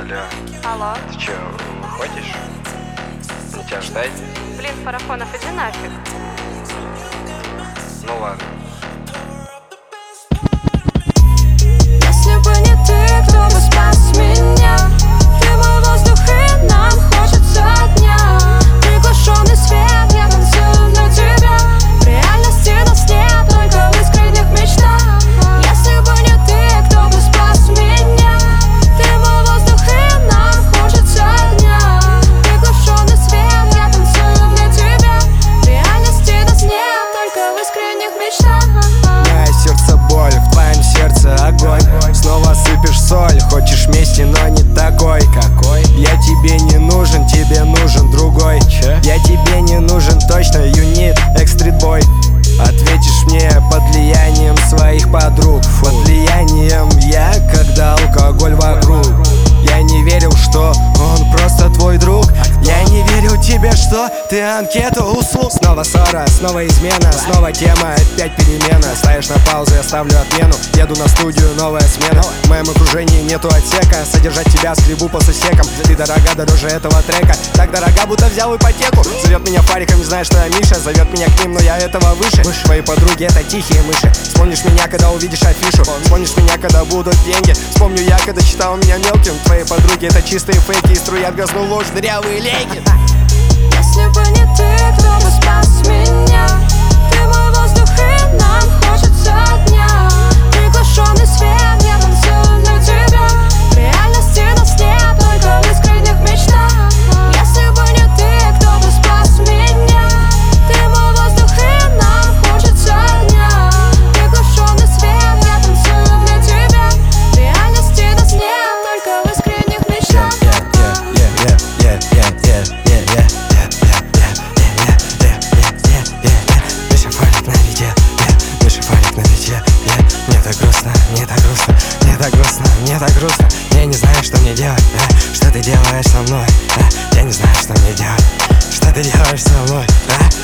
Алло, Алло. ты чё, выходишь? Мне тебя ждать? Блин, Фарафонов, иди нафиг. Ну ладно. Если бы не ты, кто бы спас меня? Ты мой воздух, и нам хочется дня. Приглушенный свет, я танцую для тебя. В реальности нас нет, только в искренних мечтах. Если бы не ты, кто бы спас меня? Ты мой воздух, и нам хочется дня. Приглушенный свет, я танцую для тебя. В реальности нас нет, только в искренних мечтах. Мое сердце боль, в твоем сердце огонь. Снова сыпешь соль, хочешь мести, но не такой. Какой? Я тебе не нужен, тебе нужен другой. Я тебе не нужен точно, you need Backstreet Boy. Ответишь мне под влиянием своих подруг. Под влиянием я, когда алкоголь вокруг. Я не верил, что он просто твой друг. Я не верил тебе, что ты анкета услуг. Снова ссора, снова измена, снова тема, опять перемена. Ставишь на паузу, я ставлю отмену. Еду на студию, новая смена. В моем окружении нету отсека. Содержать тебя скребу по сусекам. Ты дорога дороже этого трека. Так дорога, будто взял ипотеку. Зовет меня Фариком, не знает, что я Миша. Зовет меня к ним, но я этого выше. Твои подруги это тихие мыши. Вспомнишь меня, когда увидишь афишу. Вспомнишь меня, когда будут деньги. Вспомню я, когда считал меня мелким. Твои подруги это чистые фейки. И струят газную ложь, дырявые лейки. Если бы не ты, кто бы спас меня? Ты мой воздух, и нам хочется дня. Приглушенный свет, я танцую для тебя. В реальности нас нет, только в искренних мечтах. Если бы не ты, кто бы спас меня? Ты мой воздух, и нам хочется дня. Приглушенный свет, я танцую для тебя. В реальности нас нет, только в искренних мечтах. Мне так грустно, я не знаю, что мне делать. Что ты делаешь со мной? Я не знаю, что мне делать. Что ты делаешь со мной?